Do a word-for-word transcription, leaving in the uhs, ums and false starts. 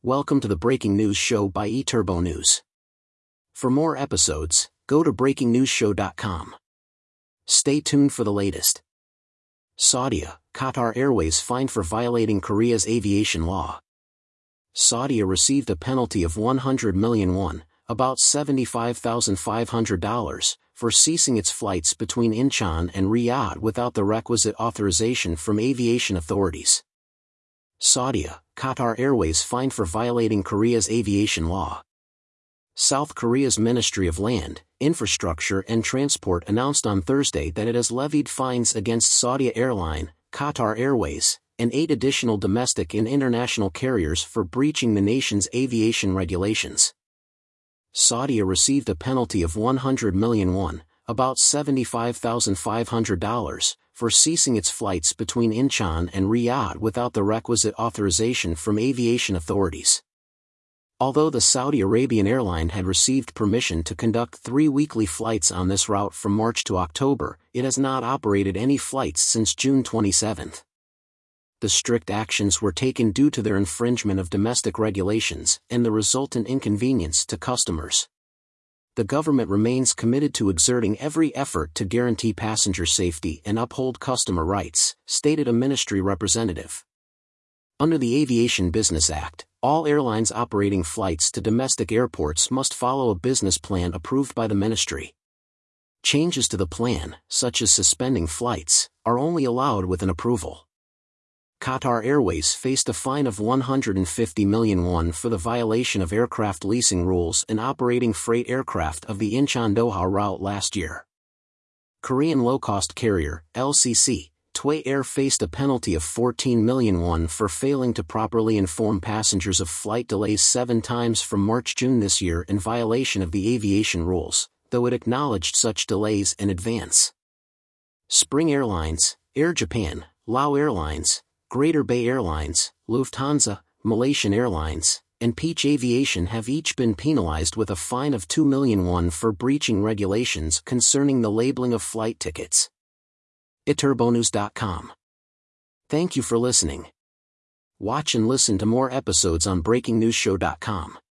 Welcome to the Breaking News Show by eTurbo News. For more episodes, go to breaking news show dot com. Stay tuned for the latest. Saudia, Qatar Airways fined for violating Korea's aviation law. Saudia received a penalty of one hundred million won, about seventy-five thousand five hundred dollars, for ceasing its flights between Incheon and Riyadh without the requisite authorization from aviation authorities. Saudia, Qatar Airways fined for violating Korea's aviation law. South Korea's Ministry of Land, Infrastructure and Transport announced on Thursday that it has levied fines against Saudia Airline, Qatar Airways, and eight additional domestic and international carriers for breaching the nation's aviation regulations. Saudia received a penalty of one hundred million won, about seventy-five thousand five hundred dollars, for ceasing its flights between Incheon and Riyadh without the requisite authorization from aviation authorities. Although the Saudi Arabian airline had received permission to conduct three weekly flights on this route from March to October, it has not operated any flights since June twenty-seventh. The strict actions were taken due to their infringement of domestic regulations and the resultant inconvenience to customers. The government remains committed to exerting every effort to guarantee passenger safety and uphold customer rights, stated a ministry representative. Under the Aviation Business Act, all airlines operating flights to domestic airports must follow a business plan approved by the ministry. Changes to the plan, such as suspending flights, are only allowed with an approval. Qatar Airways faced a fine of one hundred fifty million won for the violation of aircraft leasing rules and operating freight aircraft of the Incheon-Doha route last year. Korean low-cost carrier, L C C, Tway Air faced a penalty of fourteen million won for failing to properly inform passengers of flight delays seven times from March-June this year in violation of the aviation rules, though it acknowledged such delays in advance. Spring Airlines, Air Japan, Lao Airlines, Greater Bay Airlines, Lufthansa, Malaysian Airlines, and Peach Aviation have each been penalized with a fine of two million won for breaching regulations concerning the labeling of flight tickets. e turbo news dot com. Thank you for listening. Watch and listen to more episodes on breaking news show dot com.